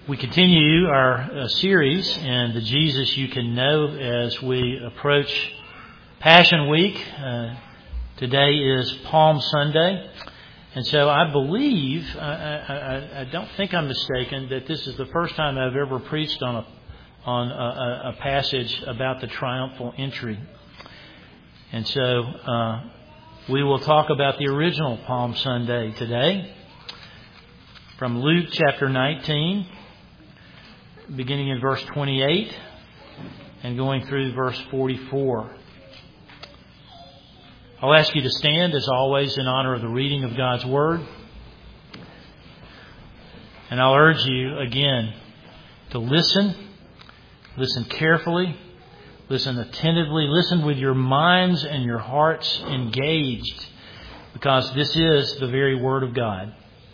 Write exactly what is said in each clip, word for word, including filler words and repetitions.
We continue our uh, series in the Jesus You Can Know as we approach Passion Week. Uh, today is Palm Sunday. And so I believe, I, I, I don't think I'm mistaken, that this is the first time I've ever preached on a, on a, a passage about the triumphal entry. And so uh, we will talk about the original Palm Sunday today from Luke chapter nineteen. Beginning in verse twenty-eight and going through verse forty-four. I'll ask you to stand as always in honor of the reading of God's Word. And I'll urge you again to listen, listen carefully, listen attentively, listen with your minds and your hearts engaged, because this is the very Word of God.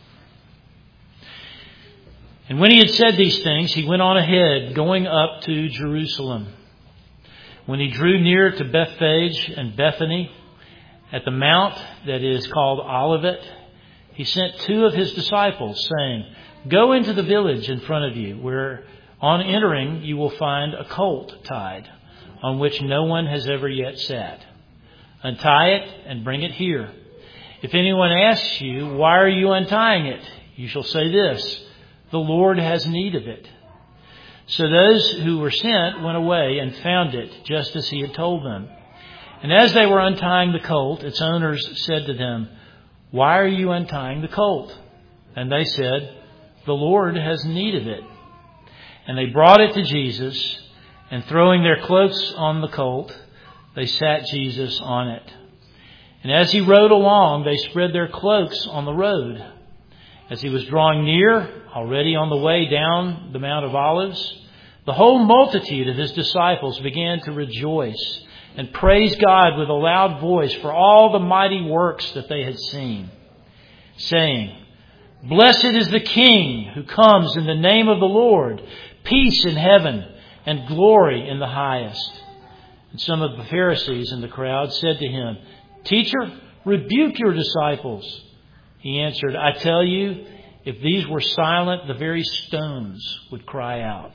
And when he had said these things, he went on ahead, going up to Jerusalem. When he drew near to Bethphage and Bethany, at the mount that is called Olivet, he sent two of his disciples, saying, "Go into the village in front of you, where on entering you will find a colt tied, on which no one has ever yet sat. Untie it and bring it here. If anyone asks you, 'Why are you untying it?' you shall say this, 'The Lord has need of it.'" So those who were sent went away and found it just as he had told them. And as they were untying the colt, its owners said to them, "Why are you untying the colt?" And they said, "The Lord has need of it." And they brought it to Jesus, and throwing their cloaks on the colt, they sat Jesus on it. And as he rode along, they spread their cloaks on the road. As he was drawing near, already on the way down the Mount of Olives, the whole multitude of his disciples began to rejoice and praise God with a loud voice for all the mighty works that they had seen, saying, "Blessed is the King who comes in the name of the Lord, peace in heaven and glory in the highest." And some of the Pharisees in the crowd said to him, "Teacher, rebuke your disciples." He answered, "I tell you, if these were silent, the very stones would cry out."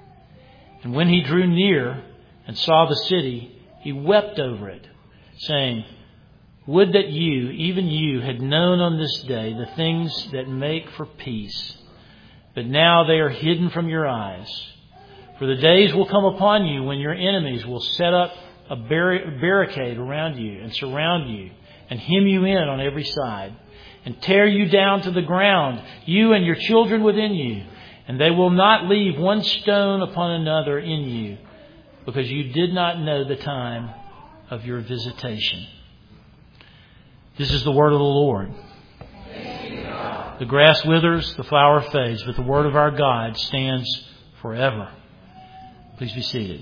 And when he drew near and saw the city, he wept over it, saying, "Would that you, even you, had known on this day the things that make for peace. But now they are hidden from your eyes. For the days will come upon you when your enemies will set up a barricade around you and surround you and hem you in on every side, and tear you down to the ground, you and your children within you. And they will not leave one stone upon another in you, because you did not know the time of your visitation." This is the word of the Lord. The grass withers, the flower fades, but the word of our God stands forever. Please be seated.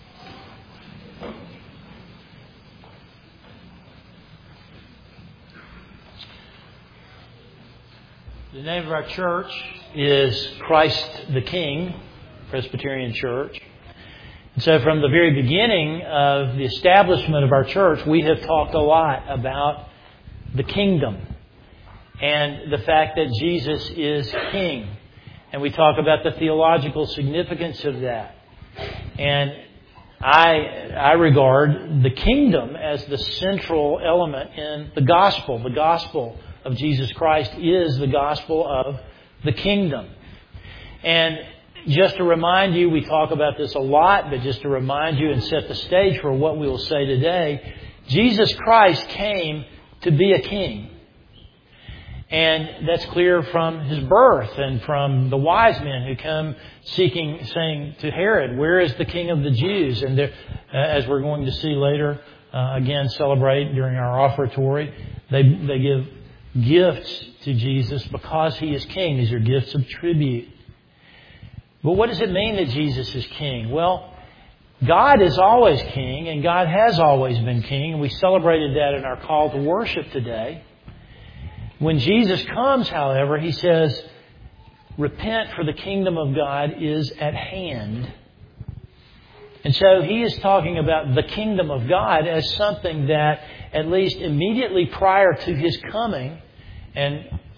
The name of our church is Christ the King Presbyterian Church. And so from the very beginning of the establishment of our church, we have talked a lot about the kingdom and the fact that Jesus is King. And we talk about the theological significance of that. And I, I regard the kingdom as the central element in the gospel. The gospel of Jesus Christ is the gospel of the kingdom. And just to remind you, we talk about this a lot, but just to remind you and set the stage for what we will say today, Jesus Christ came to be a king. And that's clear from his birth and from the wise men who come seeking, saying to Herod, "Where is the King of the Jews?" And uh, as we're going to see later, uh, again, celebrate during our offertory, they, they give gifts to Jesus because he is king. These are gifts of tribute. But what does it mean that Jesus is king? Well, God is always king, and God has always been king. And we celebrated that in our call to worship today. When Jesus comes, however, he says, "Repent, for the kingdom of God is at hand." And so he is talking about the kingdom of God as something that, at least immediately prior to his coming, and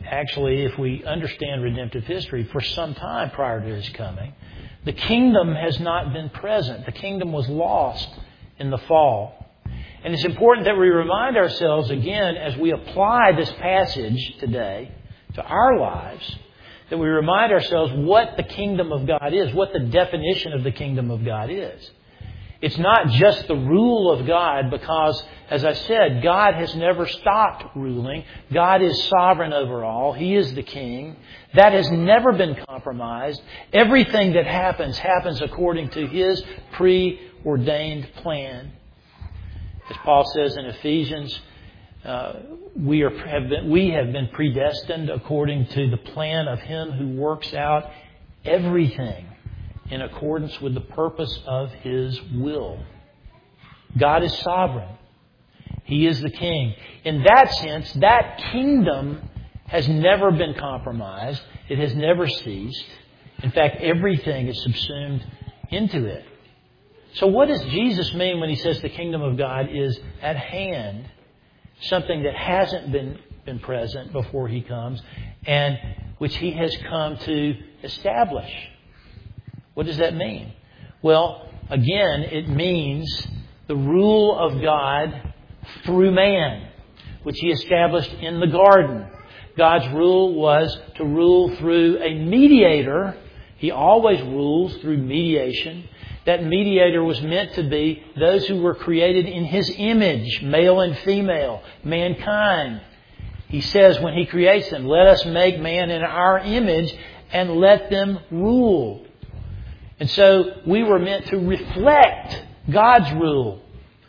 actually, if we understand redemptive history, for some time prior to His coming, the kingdom has not been present. The kingdom was lost in the fall. And it's important that we remind ourselves again as we apply this passage today to our lives, that we remind ourselves what the kingdom of God is, what the definition of the kingdom of God is. It's not just the rule of God because, as I said, God has never stopped ruling. God is sovereign over all. He is the king. That has never been compromised. Everything that happens, happens according to His preordained plan. As Paul says in Ephesians, uh, we, are, have been, we have been predestined according to the plan of Him who works out everything in accordance with the purpose of His will. God is sovereign. He is the king. In that sense, that kingdom has never been compromised. It has never ceased. In fact, everything is subsumed into it. So what does Jesus mean when He says the kingdom of God is at hand? Something that hasn't been, been present before He comes and which He has come to establish. What does that mean? Well, again, it means the rule of God through man, which He established in the garden. God's rule was to rule through a mediator. He always rules through mediation. That mediator was meant to be those who were created in His image, male and female, mankind. He says when He creates them, let us make man in our image and let them rule. And so we were meant to reflect God's rule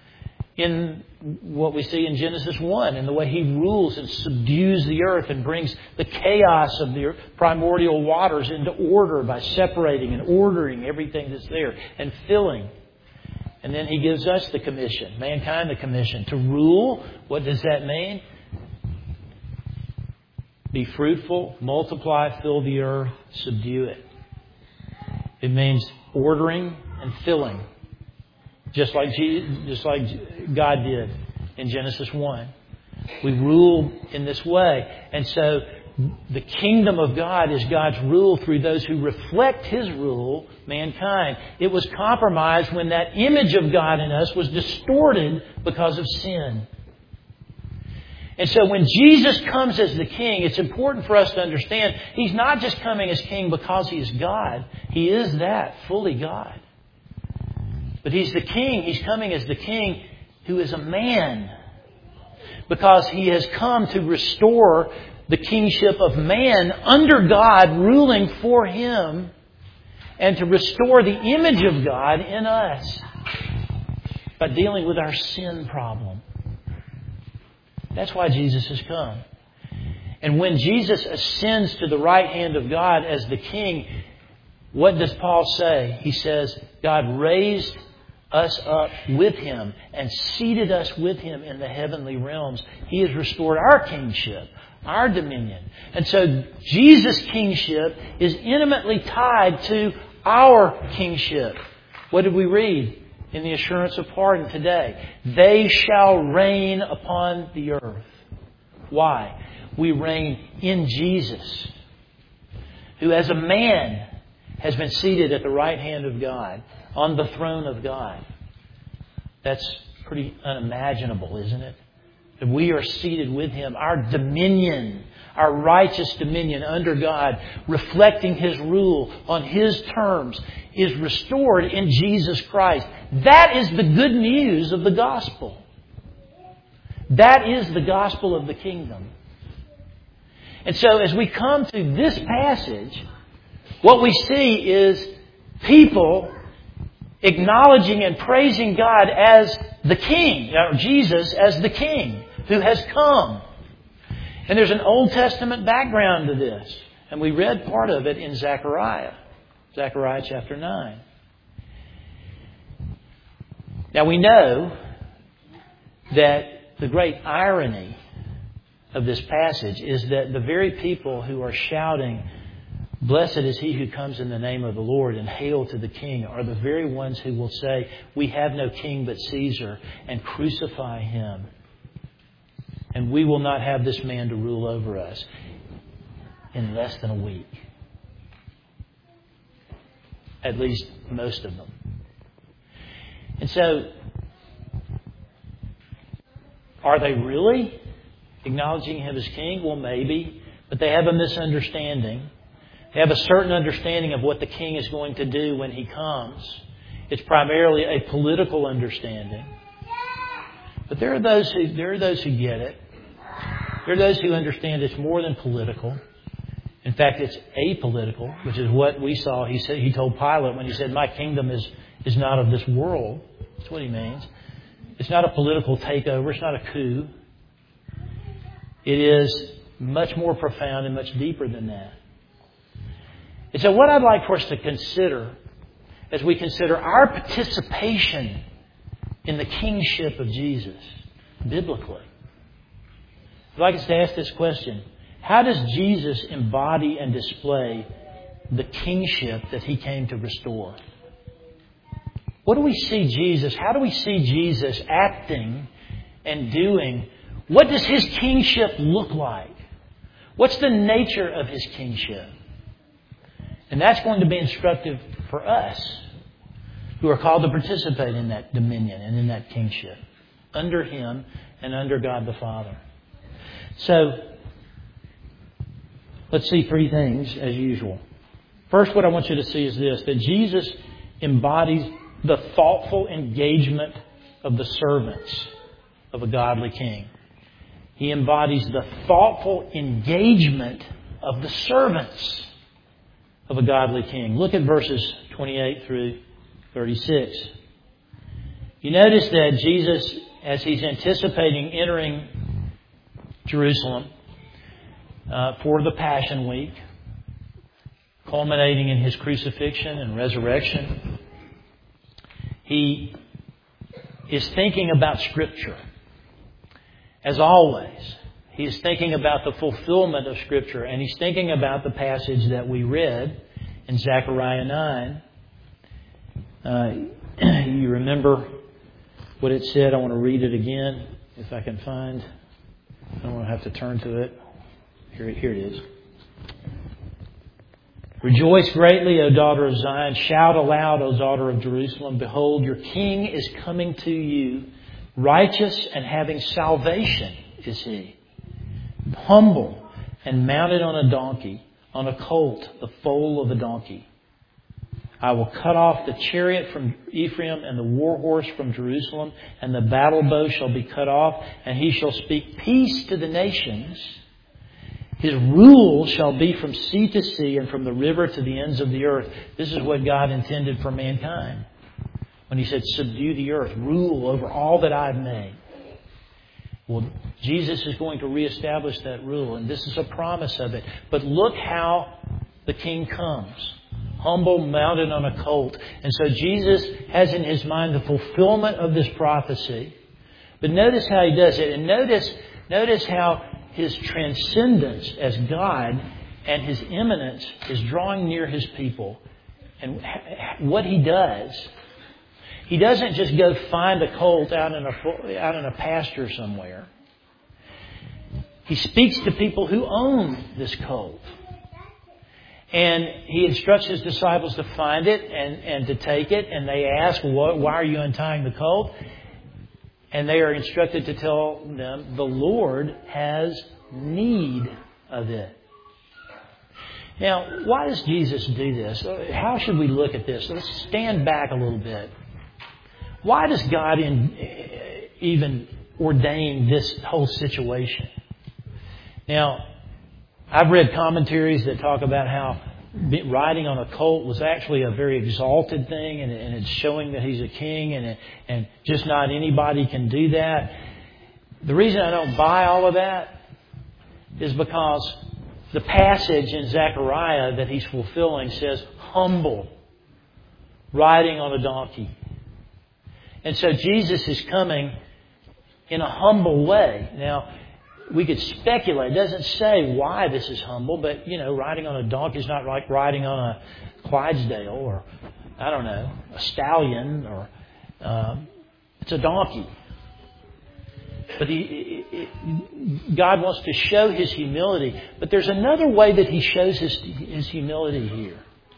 in what we see in Genesis one, in the way He rules and subdues the earth and brings the chaos of the primordial waters into order by separating and ordering everything that's there and filling. And then He gives us the commission, mankind the commission, to rule. What does that mean? Be fruitful, multiply, fill the earth, subdue it. It means ordering and filling, just like Jesus, just like God did in Genesis one. We rule in this way. And so the kingdom of God is God's rule through those who reflect His rule, mankind. It was compromised when that image of God in us was distorted because of sin. And so when Jesus comes as the King, it's important for us to understand He's not just coming as King because He is God. He is that, fully God. But He's the King. He's coming as the King who is a man. Because He has come to restore the kingship of man under God, ruling for Him, and to restore the image of God in us by dealing with our sin problem. That's why Jesus has come. And when Jesus ascends to the right hand of God as the King, what does Paul say? He says, God raised us up with Him and seated us with Him in the heavenly realms. He has restored our kingship, our dominion. And so Jesus' kingship is intimately tied to our kingship. What did we read in the assurance of pardon today? They shall reign upon the earth. Why? We reign in Jesus, who as a man has been seated at the right hand of God, on the throne of God. That's pretty unimaginable, isn't it? That we are seated with Him. Our dominion, our righteous dominion under God, reflecting His rule on His terms, is restored in Jesus Christ. That is the good news of the gospel. That is the gospel of the kingdom. And so as we come to this passage, what we see is people acknowledging and praising God as the King, or Jesus as the King who has come. And there's an Old Testament background to this. And we read part of it in Zechariah. Zechariah chapter nine. Now we know that the great irony of this passage is that the very people who are shouting, "Blessed is he who comes in the name of the Lord," and "Hail to the King," are the very ones who will say, "We have no king but Caesar," and crucify him. And we will not have this man to rule over us. in less than a week. At least most of them. And so, are they really acknowledging Him as King? Well, maybe. But they have a misunderstanding. They have a certain understanding of what the King is going to do when He comes. It's primarily a political understanding. But there are those who there are those who get it. There are those who understand it's more than political. In fact, it's apolitical, which is what we saw. He said he told Pilate when he said, "My kingdom is, is not of this world." That's what he means. It's not a political takeover. It's not a coup. It is much more profound and much deeper than that. And so what I'd like for us to consider as we consider our participation in the kingship of Jesus, biblically, I'd like us to ask this question. How does Jesus embody and display the kingship that He came to restore? What do we see Jesus? How do we see Jesus acting and doing? What does His kingship look like? What's the nature of His kingship? And that's going to be instructive for us who are called to participate in that dominion and in that kingship under Him and under God the Father. So, let's see three things as usual. First, what I want you to see is this, that Jesus embodies the thoughtful engagement of the servants of a godly king. He embodies the thoughtful engagement of the servants of a godly king. Look at verses twenty-eight through thirty-six. You notice that Jesus, as He's anticipating entering Jerusalem uh, for the Passion Week, culminating in His crucifixion and resurrection, He is thinking about Scripture. As always, He is thinking about the fulfillment of Scripture, and He's thinking about the passage that we read in Zechariah nine. Uh, you remember what it said? I want to read it again, if I can find. I don't want to have to turn to it. Here, here it is. Rejoice greatly, O daughter of Zion. Shout aloud, O daughter of Jerusalem. Behold, your King is coming to you. Righteous and having salvation is He. Humble and mounted on a donkey, on a colt, the foal of a donkey. I will cut off the chariot from Ephraim and the war horse from Jerusalem, and the battle bow shall be cut off, and He shall speak peace to the nations. His rule shall be from sea to sea and from the river to the ends of the earth. This is what God intended for mankind when He said, subdue the earth, rule over all that I've made. Well, Jesus is going to reestablish that rule, and this is a promise of it. But look how the King comes. Humble, mounted on a colt. And so Jesus has in His mind the fulfillment of this prophecy. But notice how He does it. And notice, notice how His transcendence as God and His immanence is drawing near His people. And what He does, He doesn't just go find a colt out in a, out in a pasture somewhere. He speaks to people who own this colt. And He instructs His disciples to find it and, and to take it. And they ask, why are you untying the colt? And they are instructed to tell them, the Lord has need of it. Now, why does Jesus do this? How should we look at this? Let's stand back a little bit. Why does God in, even ordain this whole situation? Now, I've read commentaries that talk about how riding on a colt was actually a very exalted thing, and, and it's showing that He's a king, and, and just not anybody can do that. The reason I don't buy all of that is because the passage in Zechariah that He's fulfilling says, humble, riding on a donkey. And so Jesus is coming in a humble way. Now, we could speculate. It doesn't say why this is humble, but, you know, riding on a donkey is not like riding on a Clydesdale or, I don't know, a stallion or, um, it's a donkey. But he, God wants to show His humility. But there's another way that He shows His, his humility here.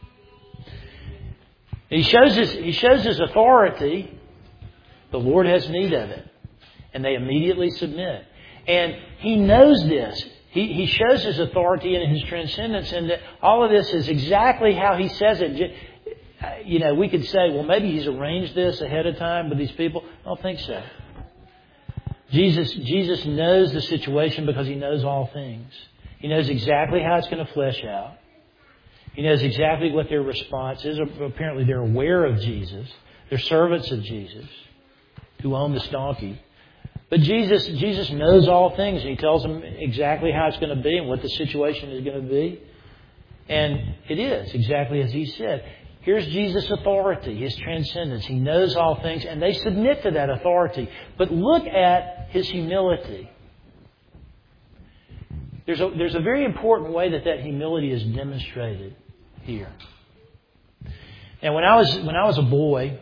He shows his, he shows His authority. The Lord has need of it. And they immediately submit. And He knows this. He, he shows His authority and His transcendence. And that all of this is exactly how He says it. You know, we could say, well, maybe He's arranged this ahead of time with these people. I don't think so. Jesus, Jesus knows the situation because He knows all things. He knows exactly how it's going to flesh out. He knows exactly what their response is. Apparently they're aware of Jesus. They're servants of Jesus who own this donkey. But Jesus, Jesus knows all things. He tells them exactly how it's going to be and what the situation is going to be. And it is exactly as He said. Here's Jesus' authority, His transcendence. He knows all things, and they submit to that authority. But look at His humility. There's a, there's a very important way that that humility is demonstrated here. And when I was when I was a boy,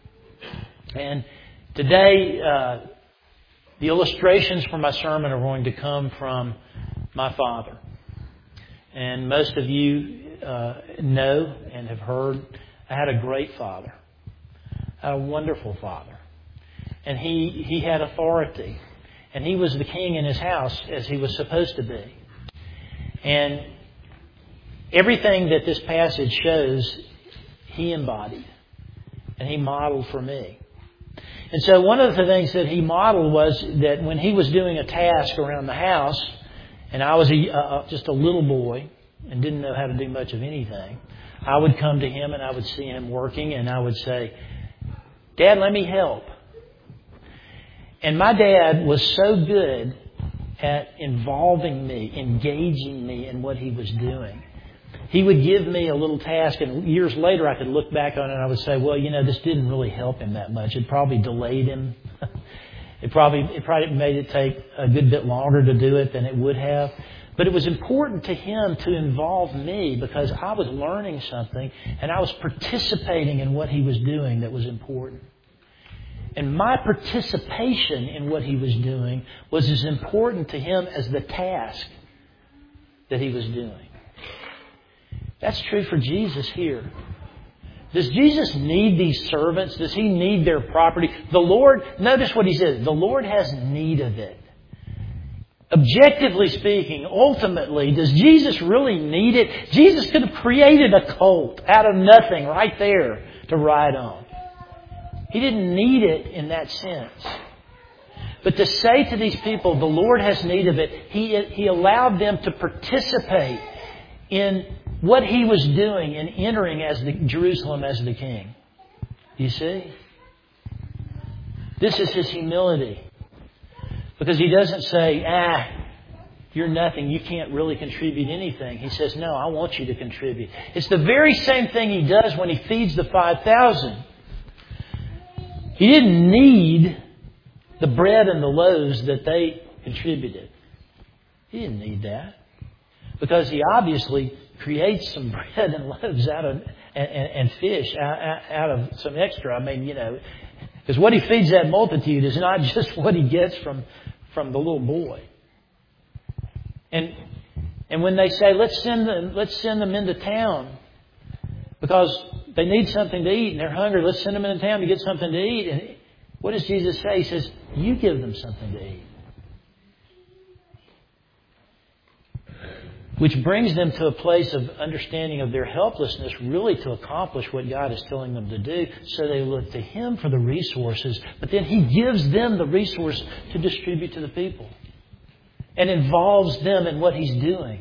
and today uh, the illustrations for my sermon are going to come from my father. And most of you uh, know and have heard, I had a great father. I had a wonderful father. And he, he had authority. And he was the king in his house as he was supposed to be. And everything that this passage shows, he embodied. And he modeled for me. And so one of the things that he modeled was that when he was doing a task around the house, and I was a, uh, just a little boy and didn't know how to do much of anything, I would come to him and I would see him working and I would say, Dad, let me help. And my dad was so good at involving me, engaging me in what he was doing. He would give me a little task, and years later I could look back on it and I would say, well, you know, this didn't really help him that much. It probably delayed him. It probably it probably made it take a good bit longer to do it than it would have. But it was important to him to involve me because I was learning something and I was participating in what he was doing that was important. And my participation in what he was doing was as important to him as the task that he was doing. That's true for Jesus here. Does Jesus need these servants? Does He need their property? The Lord, notice what He says, the Lord has need of it. Objectively speaking, ultimately, does Jesus really need it? Jesus could have created a colt out of nothing right there to ride on. He didn't need it in that sense. But to say to these people, the Lord has need of it, He, he allowed them to participate in what He was doing in entering as the, Jerusalem as the king. You see? This is His humility. Because He doesn't say, ah, you're nothing, you can't really contribute anything. He says, no, I want you to contribute. It's the very same thing He does when He feeds the five thousand. He didn't need the bread and the loaves that they contributed. He didn't need that. Because He obviously creates some bread and loaves out of and, and, and fish out, out of some extra. I mean, you know, because what He feeds that multitude is not just what He gets from, from the little boy. And and when they say, let's send them, let's send them into town because they need something to eat and they're hungry, let's send them into town to get something to eat. And what does Jesus say? He says, you give them something to eat. Which brings them to a place of understanding of their helplessness, really to accomplish what God is telling them to do. So they look to Him for the resources, but then He gives them the resource to distribute to the people. And involves them in what He's doing.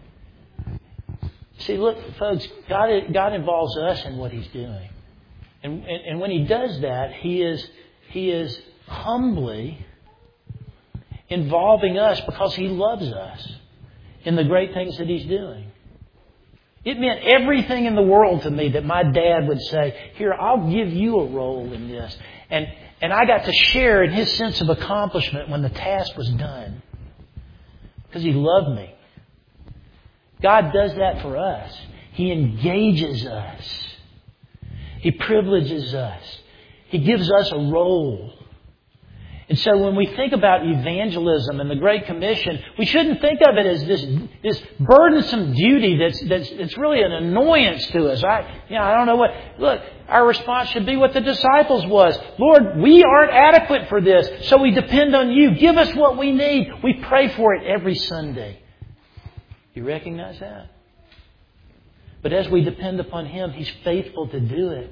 See, look, folks, God, God involves us in what He's doing. And, and, and when He does that, He is, He is humbly involving us because He loves us in the great things that He's doing. It meant everything in the world to me that my dad would say, here, I'll give you a role in this. And, and I got to share in His sense of accomplishment when the task was done. Because He loved me. God does that for us. He engages us. He privileges us. He gives us a role. And so when we think about evangelism and the Great Commission, we shouldn't think of it as this this burdensome duty that's that's it's really an annoyance to us. I you know, I don't know what look, our response should be what the disciples was. Lord, we aren't adequate for this, so we depend on you. Give us what we need. We pray for it every Sunday. You recognize that? But as we depend upon Him, He's faithful to do it.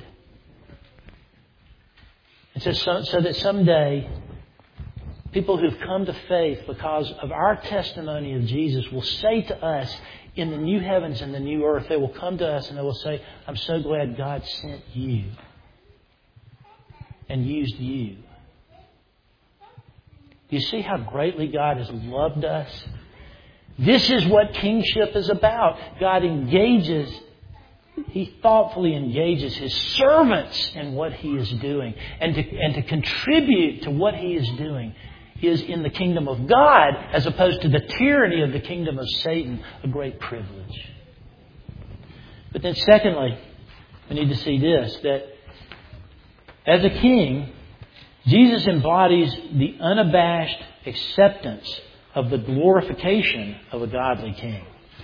And so, so, so that someday people who've come to faith because of our testimony of Jesus will say to us in the new heavens and the new earth, they will come to us and they will say, I'm so glad God sent you and used you. Do you see how greatly God has loved us? This is what kingship is about. God engages, He thoughtfully engages His servants in what He is doing. And to, and to contribute to what He is doing is in the kingdom of God as opposed to the tyranny of the kingdom of Satan, a great privilege. But then secondly, we need to see this, that as a king, Jesus embodies the unabashed acceptance of the glorification of a godly king.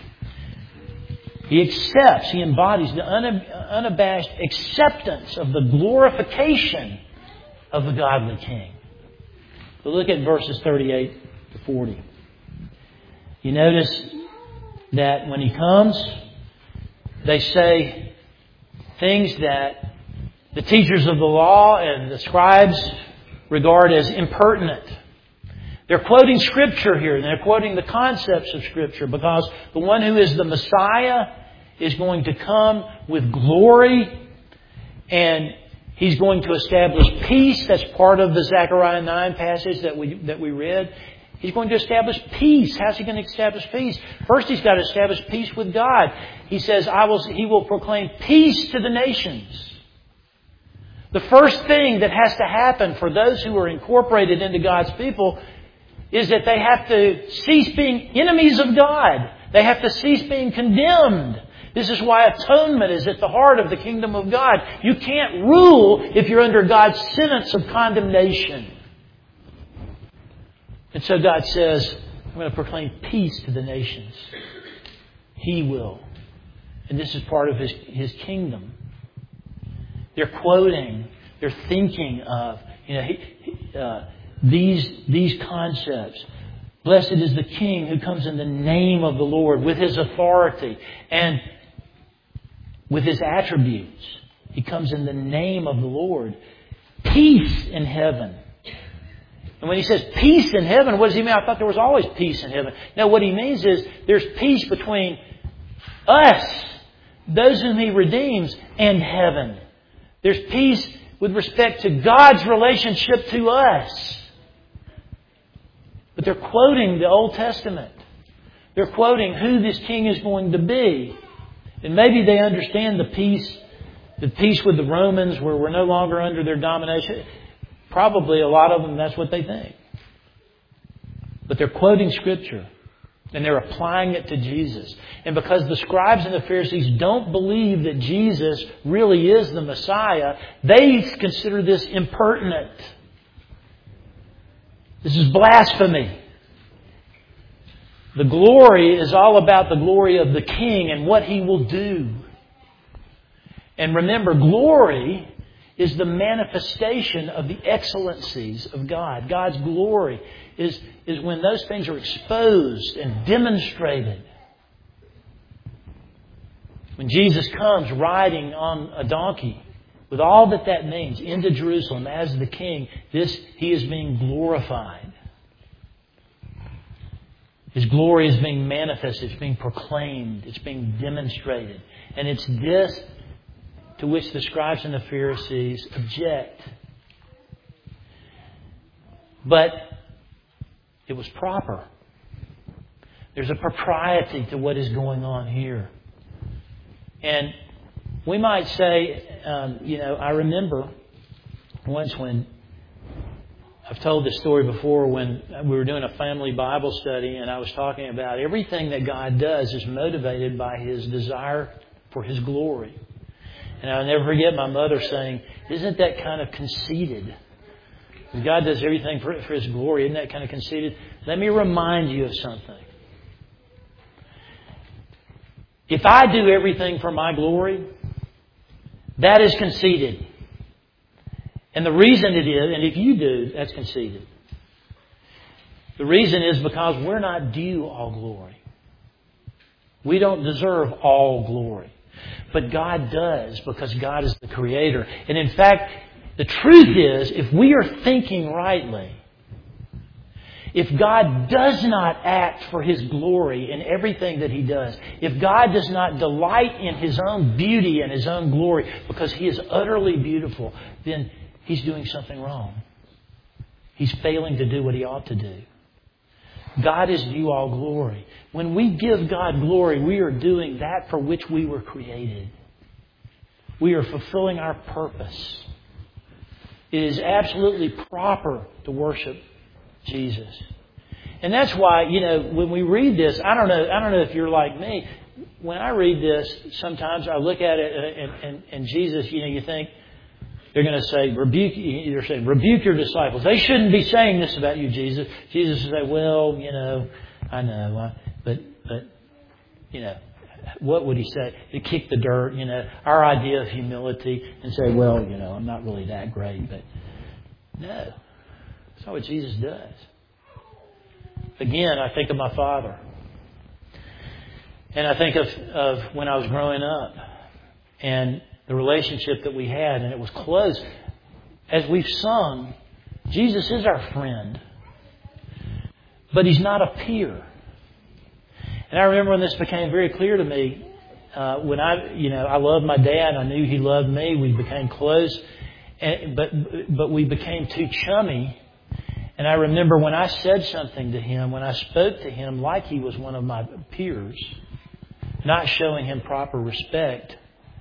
He accepts, he embodies the unabashed acceptance of the glorification of the godly king. So look at verses thirty-eight to forty. You notice that when He comes, they say things that the teachers of the law and the scribes regard as impertinent. They're quoting Scripture here, and they're quoting the concepts of Scripture, because the one who is the Messiah is going to come with glory, and He's going to establish peace. That's part of the Zechariah nine passage that we that we read. He's going to establish peace. How's He going to establish peace? First, He's got to establish peace with God. He says, "I will." He will proclaim peace to the nations. The first thing that has to happen for those who are incorporated into God's people is that they have to cease being enemies of God. They have to cease being condemned. This is why atonement is at the heart of the kingdom of God. You can't rule if you're under God's sentence of condemnation. And so God says, I'm going to proclaim peace to the nations. He will. And this is part of His, His kingdom. They're quoting, they're thinking of, you know, he, uh, these, these concepts. Blessed is the King who comes in the name of the Lord with His authority and with His attributes. He comes in the name of the Lord. Peace in heaven. And when He says peace in heaven, what does He mean? I thought there was always peace in heaven. No, what He means is there's peace between us, those whom He redeems, and heaven. There's peace with respect to God's relationship to us. But they're quoting the Old Testament. They're quoting who this king is going to be. And maybe they understand the peace, the peace with the Romans where we're no longer under their domination. Probably a lot of them, that's what they think. But they're quoting Scripture. And they're applying it to Jesus. And because the scribes and the Pharisees don't believe that Jesus really is the Messiah, they consider this impertinent. This is blasphemy. The glory is all about the glory of the King and what He will do. And remember, glory is the manifestation of the excellencies of God. God's glory is, is when those things are exposed and demonstrated. When Jesus comes riding on a donkey, with all that that means, into Jerusalem as the King, this He is being glorified. His glory is being manifested. It's being proclaimed. It's being demonstrated. And it's this to which the scribes and the Pharisees object. But it was proper. There's a propriety to what is going on here. And we might say, um, you know, I remember once when, I've told this story before, when we were doing a family Bible study and I was talking about everything that God does is motivated by His desire for His glory. And I'll never forget my mother saying, isn't that kind of conceited God does everything for, for His glory. Isn't that kind of conceited? Let me remind you of something. If I do everything for my glory, that is conceited. And the reason it is, and if you do, that's conceited. The reason is because we're not due all glory. We don't deserve all glory. But God does, because God is the Creator. And in fact, the truth is, if we are thinking rightly, if God does not act for His glory in everything that He does, if God does not delight in His own beauty and His own glory because He is utterly beautiful, then He's doing something wrong. He's failing to do what He ought to do. God is due all glory. When we give God glory, we are doing that for which we were created. We are fulfilling our purpose. It is absolutely proper to worship Jesus. And that's why, you know, when we read this, I don't know, I don't know if you're like me. When I read this, sometimes I look at it and, and, and Jesus, you know, you think they're going to say, rebuke, they're saying, rebuke your disciples. They shouldn't be saying this about you, Jesus. Jesus will say, well, you know, I know, but, but, you know, what would He say? To kick the dirt, you know, our idea of humility and say, well, you know, I'm not really that great, but no. That's not what Jesus does. Again, I think of my father. And I think of, of when I was growing up and the relationship that we had, and it was close. As we've sung, Jesus is our friend. But He's not a peer. And I remember when this became very clear to me, uh, when I, you know, I loved my dad. I knew he loved me. We became close. And, but, but we became too chummy. And I remember when I said something to him, when I spoke to him like he was one of my peers, not showing him proper respect.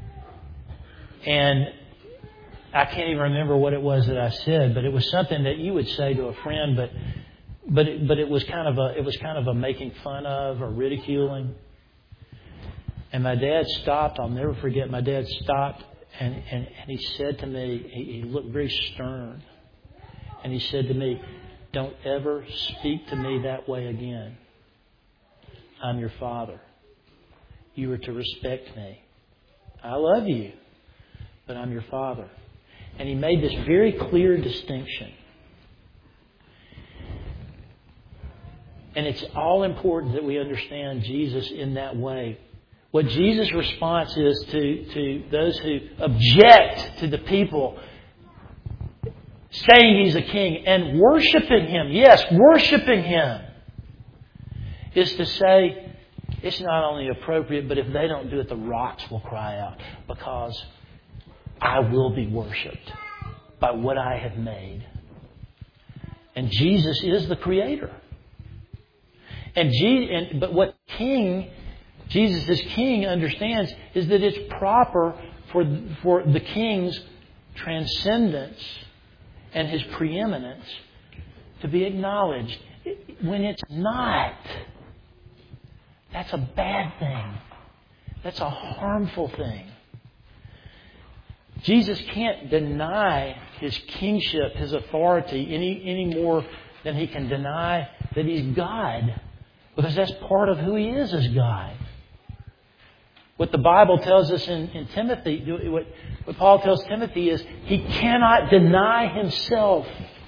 And I can't even remember what it was that I said, but it was something that you would say to a friend, but but it, but it was kind of a it was kind of a making fun of or ridiculing. And my dad stopped. I'll never forget. My dad stopped and, and, and he said to me, he, he looked very stern, and he said to me, "Don't ever speak to me that way again. I'm your father. You are to respect me. I love you, but I'm your father." And he made this very clear distinction. And it's all important that we understand Jesus in that way. What Jesus' response is to, to those who object to the people saying He's a king and worshiping Him, yes, worshiping Him, is to say, it's not only appropriate, but if they don't do it, the rocks will cry out, because I will be worshipped by what I have made. And Jesus is the Creator. And, Je- and but what King, Jesus as King, understands is that it's proper for for the King's transcendence and His preeminence to be acknowledged. When it's not, that's a bad thing. That's a harmful thing. Jesus can't deny His kingship, His authority, any, any more than He can deny that He's God. Because that's part of who He is as God. What the Bible tells us in, in Timothy, what, what Paul tells Timothy is he cannot deny himself.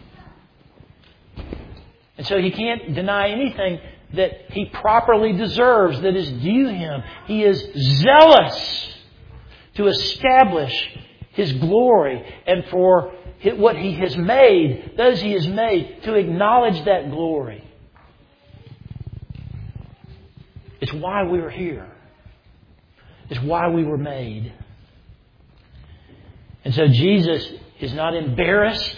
And so he can't deny anything that he properly deserves, that is due him. He is zealous to establish His glory and for what He has made, those He has made, to acknowledge that glory. It's why we are here. It's why we were made. And so Jesus is not embarrassed.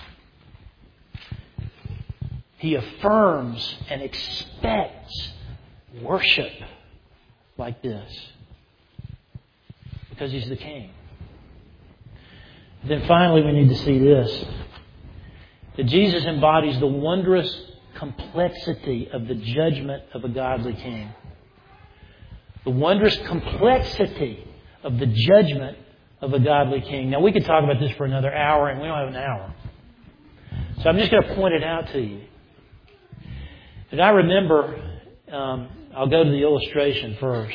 He affirms and expects worship like this because He's the King. Then finally we need to see this. That Jesus embodies the wondrous complexity of the judgment of a godly King. The wondrous complexity of the judgment of a godly King. Now we could talk about this for another hour, and we don't have an hour. So I'm just going to point it out to you. And I remember, um, I'll go to the illustration first.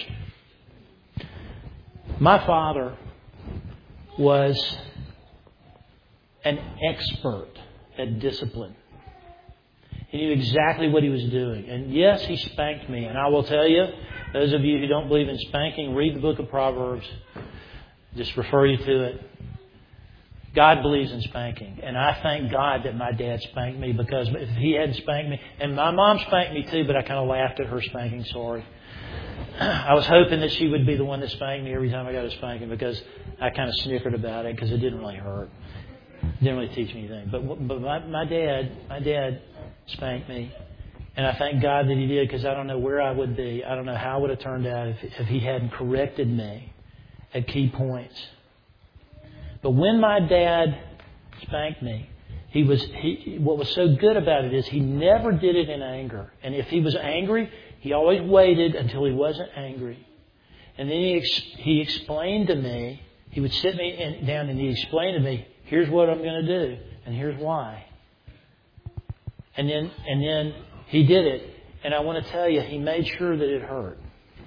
My father was an expert at discipline. He knew exactly what he was doing. And yes, he spanked me. And I will tell you, those of you who don't believe in spanking, read the book of Proverbs. Just refer you to it. God believes in spanking. And I thank God that my dad spanked me, because if he hadn't spanked me, and my mom spanked me too, but I kind of laughed at her spanking, sorry. I was hoping that she would be the one that spanked me every time I got a spanking, because I kind of snickered about it because it didn't really hurt. It didn't really teach me anything. But but my, my dad, my dad spanked me. And I thank God that he did, because I don't know where I would be. I don't know how it would have turned out if, if he hadn't corrected me at key points. But when my dad spanked me, he was he. What was so good about it is he never did it in anger. And if he was angry, he always waited until he wasn't angry. And then he ex, he explained to me. He would sit me in, down and he explained to me, here's what I'm going to do, and here's why. And then and then he did it. And I want to tell you, he made sure that it hurt.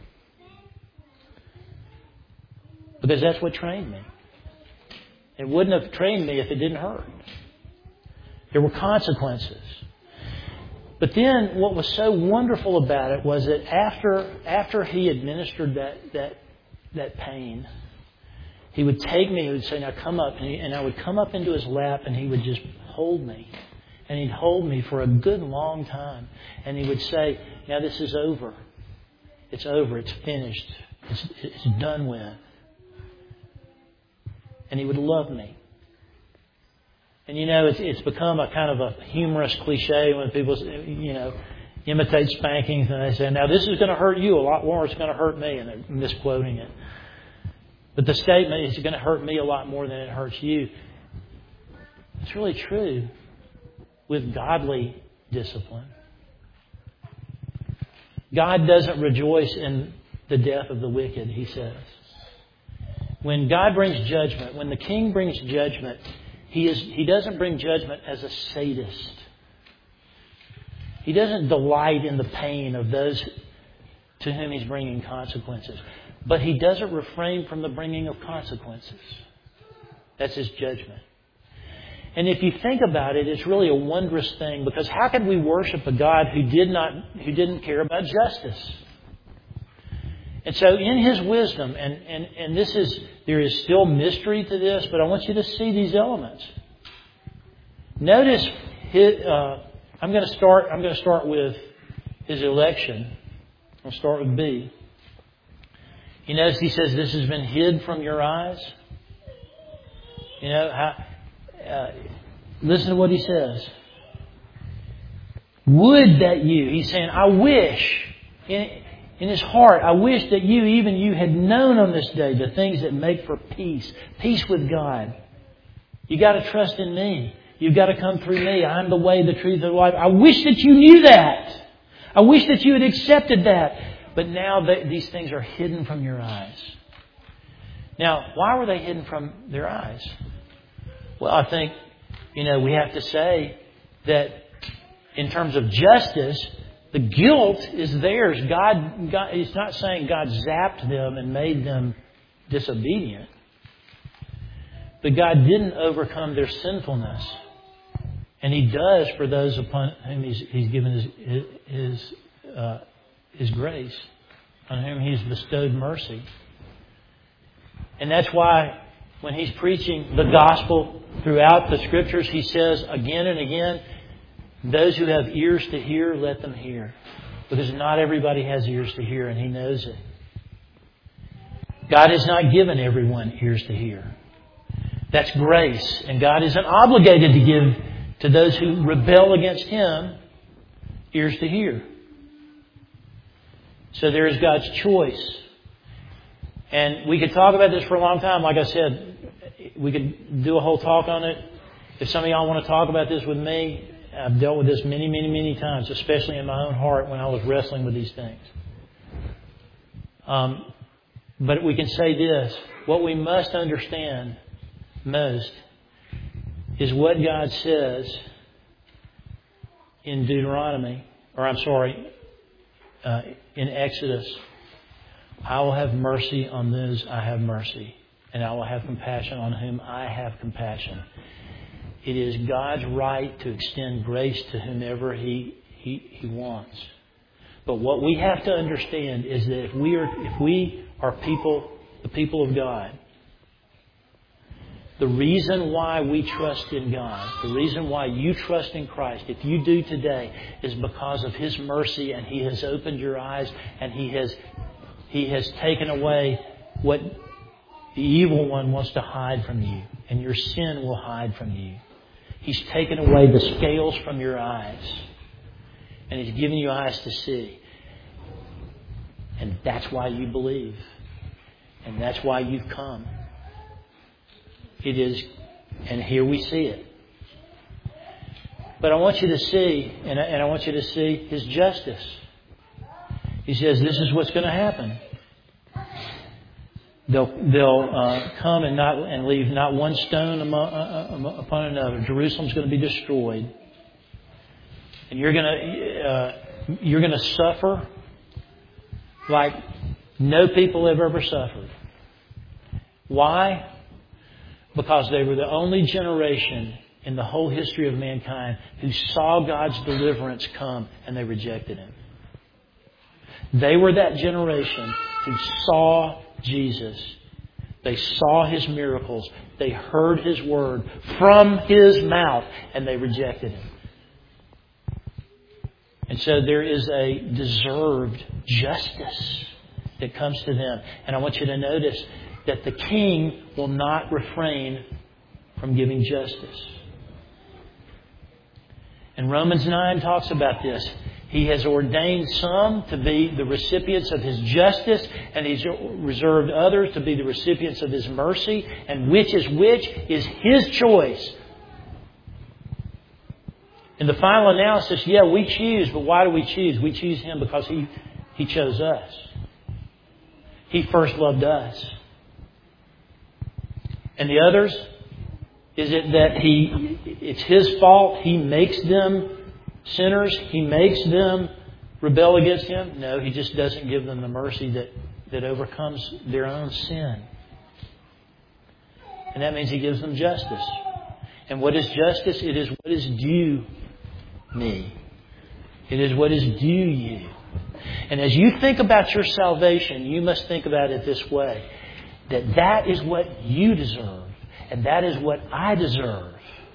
Because that's what trained me. It wouldn't have trained me if it didn't hurt. There were consequences. But then what was so wonderful about it was that after after he administered that that that pain, he would take me, he would say, now come up. And, he, and I would come up into his lap and he would just hold me. And he'd hold me for a good long time. And he would say, now this is over. It's over. It's finished. It's, it's done with. And he would love me. And you know, it's, it's become a kind of a humorous cliche when people, you know, imitate spankings and they say, now this is going to hurt you a lot more. It's going to hurt me. And they're misquoting it. But the statement is going to hurt me a lot more than it hurts you. It's really true with godly discipline. God doesn't rejoice in the death of the wicked, he says. When God brings judgment, when the king brings judgment, he is he doesn't bring judgment as a sadist. He doesn't delight in the pain of those to whom he's bringing consequences. But he doesn't refrain from the bringing of consequences. That's his judgment. And if you think about it, it's really a wondrous thing, because how could we worship a God who did not, who didn't care about justice? And so in his wisdom, and, and, and this is, there is still mystery to this, but I want you to see these elements. Notice, his, uh, I'm going to start, I'm going to start with his election. I'll start with B. You notice he says, this has been hid from your eyes. You know, how, uh, listen to what he says. Would that you, he's saying, I wish, in, in his heart, I wish that you, even you, had known on this day the things that make for peace. Peace with God. You got to trust in me. You've got to come through me. I'm the way, the truth, and the life. I wish that you knew that. I wish that you had accepted that. But now they, these things are hidden from your eyes. Now, why were they hidden from their eyes? Well, I think, you know, we have to say that in terms of justice, the guilt is theirs. God, God, He's not saying God zapped them and made them disobedient. But God didn't overcome their sinfulness. And He does for those upon whom He's, he's given His, his, uh, his grace, on whom He's bestowed mercy. And that's why when He's preaching the gospel throughout the Scriptures, He says again and again, those who have ears to hear, let them hear. Because not everybody has ears to hear, and He knows it. God has not given everyone ears to hear. That's grace. And God isn't obligated to give to those who rebel against Him ears to hear. So there is God's choice. And we could talk about this for a long time. Like I said, we could do a whole talk on it. If some of y'all want to talk about this with me, I've dealt with this many, many, many times, especially in my own heart when I was wrestling with these things. Um, but we can say this. What we must understand most is what God says in Deuteronomy, or I'm sorry, uh, in Exodus, I will have mercy on those I have mercy, and I will have compassion on whom I have compassion. It is God's right to extend grace to whomever He He, he wants. But what we have to understand is that if we are if we are people, the people of God, the reason why we trust in God, the reason why you trust in Christ, if you do today, is because of His mercy, and He has opened your eyes, and He has He has taken away what the evil one wants to hide from you, and your sin will hide from you. He's taken away the scales from your eyes, and He's given you eyes to see. And that's why you believe. And that's why you've come. It is, and here we see it. But I want you to see, and I, and I want you to see His justice. He says this is what's going to happen. They'll they'll uh, come and not and leave not one stone among, uh, upon another. Jerusalem's going to be destroyed, and you're going to uh, you're going to suffer like no people have ever suffered. Why? Because they were the only generation in the whole history of mankind who saw God's deliverance come, and they rejected Him. They were that generation who saw Jesus. They saw His miracles. They heard His word from His mouth, and they rejected Him. And so there is a deserved justice that comes to them. And I want you to notice that the king will not refrain from giving justice. And Romans nine talks about this. He has ordained some to be the recipients of His justice, and He's reserved others to be the recipients of His mercy. And which is which is His choice. In the final analysis, yeah, we choose, but why do we choose? We choose Him because He, He chose us. He first loved us. And the others, is it that He, it's His fault? He makes them sinners? He makes them rebel against Him? No, He just doesn't give them the mercy that, that overcomes their own sin. And that means He gives them justice. And what is justice? It is what is due me. It is what is due you. And as you think about your salvation, you must think about it this way. That that is what you deserve. And that is what I deserve.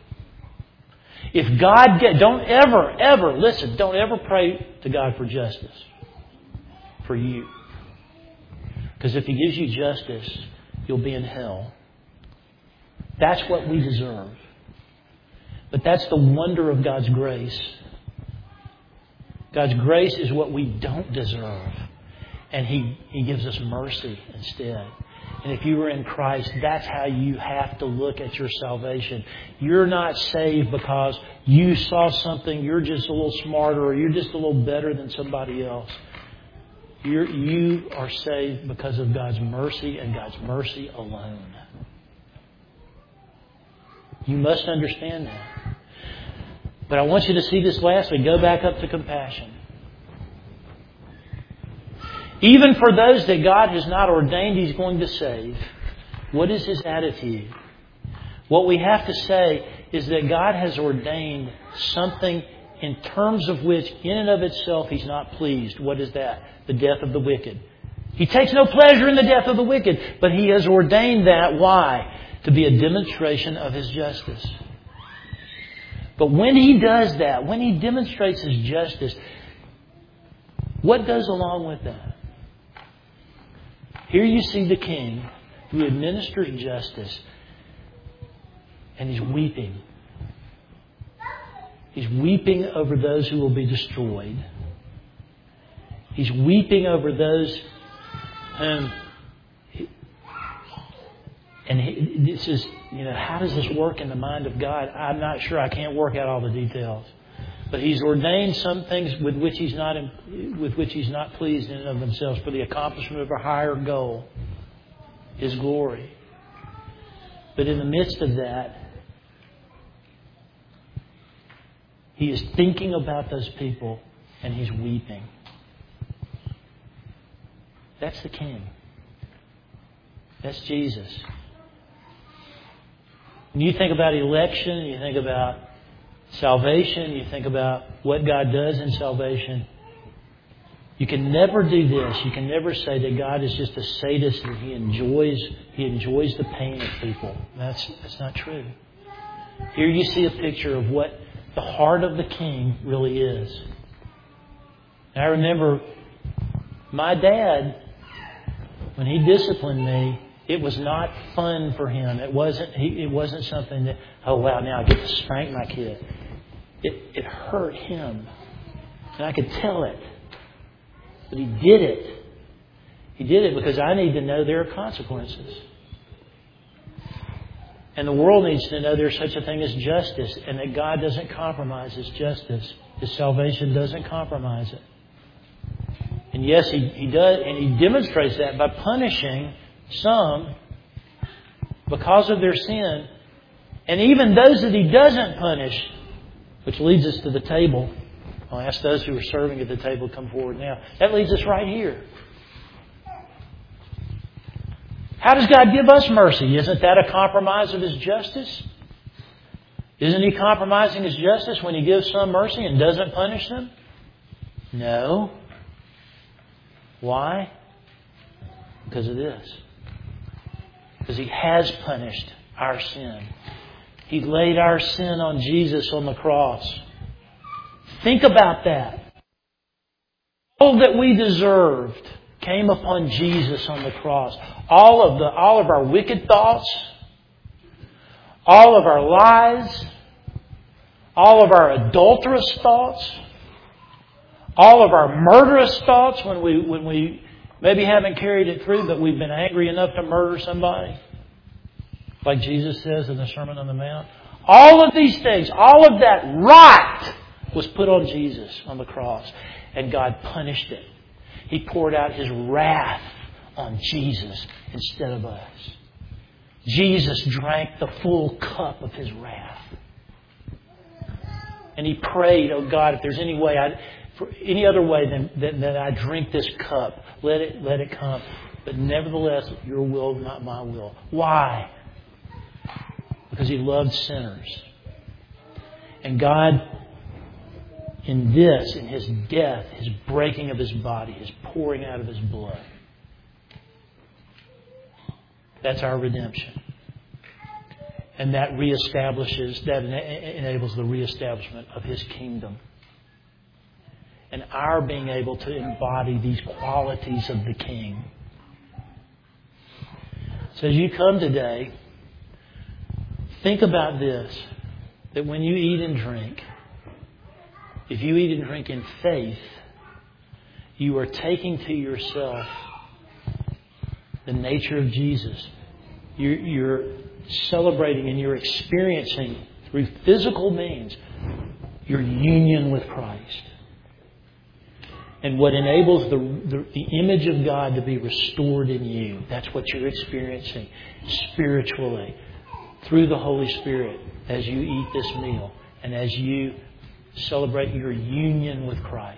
If God get, don't ever, ever, listen, don't ever pray to God for justice. For you. Because if He gives you justice, you'll be in hell. That's what we deserve. But that's the wonder of God's grace. God's grace is what we don't deserve. And He, He gives us mercy instead. And if you were in Christ, that's how you have to look at your salvation. You're not saved because you saw something, you're just a little smarter, or you're just a little better than somebody else. You're, you are saved because of God's mercy and God's mercy alone. You must understand that. But I want you to see this lastly. Go back up to compassion. Even for those that God has not ordained He's going to save, what is His attitude? What we have to say is that God has ordained something in terms of which, in and of itself, He's not pleased. What is that? The death of the wicked. He takes no pleasure in the death of the wicked, but He has ordained that. Why? To be a demonstration of His justice. But when He does that, when He demonstrates His justice, what goes along with that? Here you see the king who administers justice, and he's weeping. He's weeping over those who will be destroyed. He's weeping over those whom... He, and he, this is, you know, how does this work in the mind of God? I'm not sure. I can't work out all the details. But He's ordained some things with which He's not with which He's not pleased in and of themselves for the accomplishment of a higher goal, His glory. But in the midst of that, He is thinking about those people and He's weeping. That's the King. That's Jesus. When you think about election, you think about salvation, you think about what God does in salvation, you can never do this. You can never say that God is just a sadist and He enjoys He enjoys the pain of people. That's that's not true. Here you see a picture of what the heart of the King really is. And I remember my dad, when he disciplined me, it was not fun for him. It wasn't he, it wasn't something that, oh wow, now I get to spank my kid. It it hurt him. And I could tell it. But he did it. He did it because I need to know there are consequences. And the world needs to know there's such a thing as justice, and that God doesn't compromise His justice. His salvation doesn't compromise it. And yes, He, he does, and He demonstrates that by punishing some because of their sin. And even those that He doesn't punish, which leads us to the table. I'll ask those who are serving at the table to come forward now. That leads us right here. How does God give us mercy? Isn't that a compromise of His justice? Isn't He compromising His justice when He gives some mercy and doesn't punish them? No. Why? Because of this. Because He has punished our sin. He laid our sin on Jesus on the cross. Think about that. All that we deserved came upon Jesus on the cross. All of the, all of our wicked thoughts, all of our lies, all of our adulterous thoughts, all of our murderous thoughts when we when we maybe haven't carried it through, but we've been angry enough to murder somebody, like Jesus says in the Sermon on the Mount. All of these things, all of that rot was put on Jesus on the cross, and God punished it. He poured out His wrath on Jesus instead of us. Jesus drank the full cup of His wrath. And He prayed, oh God, if there's any way, I, for any other way than, than, than I drink this cup, let it, let it come. But nevertheless, Your will, not my will. Why? Because He loved sinners. And God, in this, in His death, His breaking of His body, His pouring out of His blood. That's our redemption. And that reestablishes, that enables the reestablishment of His kingdom. And our being able to embody these qualities of the King. So as you come today, think about this, that when you eat and drink, if you eat and drink in faith, you are taking to yourself the nature of Jesus. You're, you're celebrating and you're experiencing through physical means your union with Christ. And what enables the, the, the image of God to be restored in you, that's what you're experiencing spiritually through the Holy Spirit as you eat this meal and as you celebrate your union with Christ.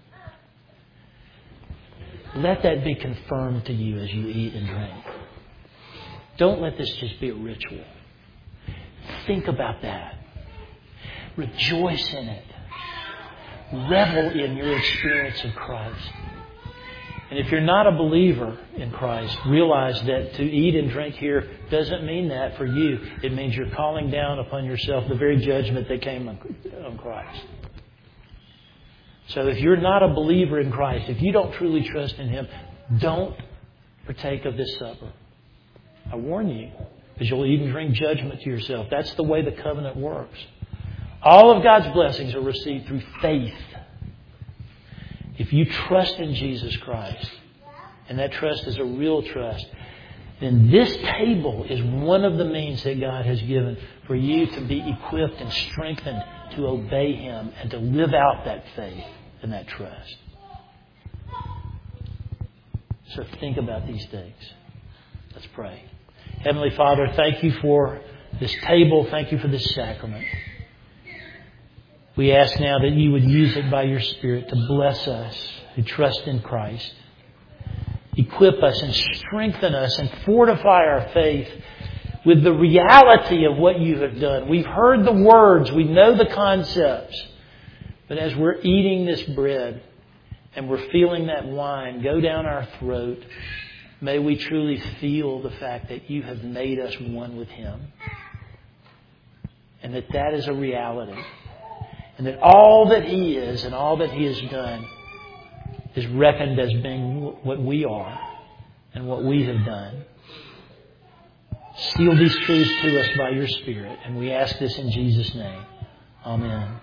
Let that be confirmed to you as you eat and drink. Don't let this just be a ritual. Think about that. Rejoice in it. Revel in your experience of Christ. And if you're not a believer in Christ, realize that to eat and drink here doesn't mean that for you. It means you're calling down upon yourself the very judgment that came on Christ. So if you're not a believer in Christ, if you don't truly trust in Him, don't partake of this supper. I warn you, because you'll eat and drink judgment to yourself. That's the way the covenant works. All of God's blessings are received through faith. If you trust in Jesus Christ, and that trust is a real trust, then this table is one of the means that God has given for you to be equipped and strengthened to obey Him and to live out that faith and that trust. So think about these things. Let's pray. Heavenly Father, thank You for this table. Thank You for this sacrament. We ask now that you would use it by your Spirit to bless us who trust in Christ. Equip us and strengthen us and fortify our faith with the reality of what you have done. We've heard the words. We know the concepts. But as we're eating this bread and we're feeling that wine go down our throat, may we truly feel the fact that you have made us one with Him. And that that is a reality. And that all that He is and all that He has done is reckoned as being what we are and what we have done. Seal these truths to us by your Spirit. And we ask this in Jesus' name. Amen.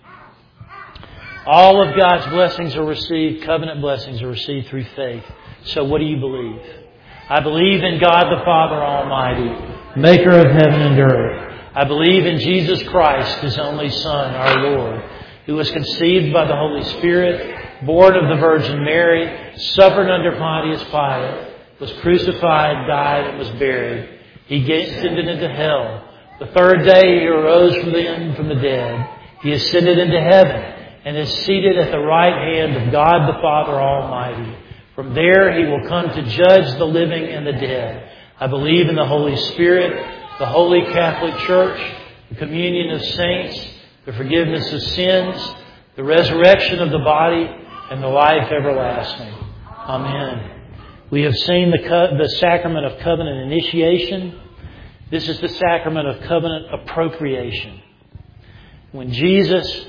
All of God's blessings are received, covenant blessings are received through faith. So what do you believe? I believe in God the Father Almighty, maker of heaven and earth. I believe in Jesus Christ, His only Son, our Lord, who was conceived by the Holy Spirit, born of the Virgin Mary, suffered under Pontius Pilate, was crucified, died, and was buried. He ascended into hell. The third day He arose from the, from the dead. He ascended into heaven and is seated at the right hand of God the Father Almighty. From there He will come to judge the living and the dead. I believe in the Holy Spirit, the Holy Catholic Church, the communion of saints, the forgiveness of sins, the resurrection of the body, and the life everlasting. Amen. We have seen the, co- the sacrament of covenant initiation. This is the sacrament of covenant appropriation. When Jesus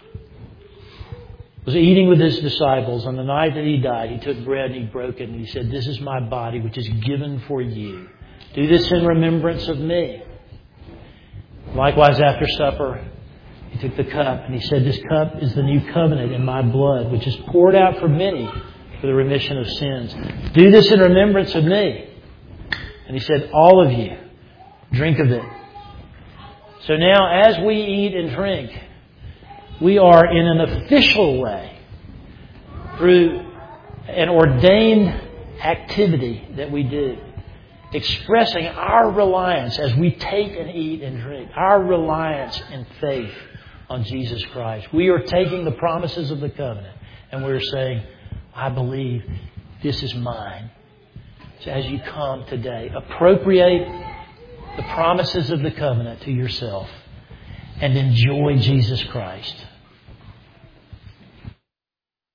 was eating with His disciples on the night that He died, He took bread and He broke it and He said, "This is my body which is given for you. Do this in remembrance of me." Likewise, after supper, He took the cup and He said, "This cup is the new covenant in my blood, which is poured out for many for the remission of sins. Do this in remembrance of me." And He said, "All of you, drink of it." So now, as we eat and drink, we are in an official way, through an ordained activity that we do, expressing our reliance as we take and eat and drink, our reliance and faith on Jesus Christ. We are taking the promises of the covenant and we're saying, "I believe this is mine." So as you come today, appropriate the promises of the covenant to yourself and enjoy Jesus Christ.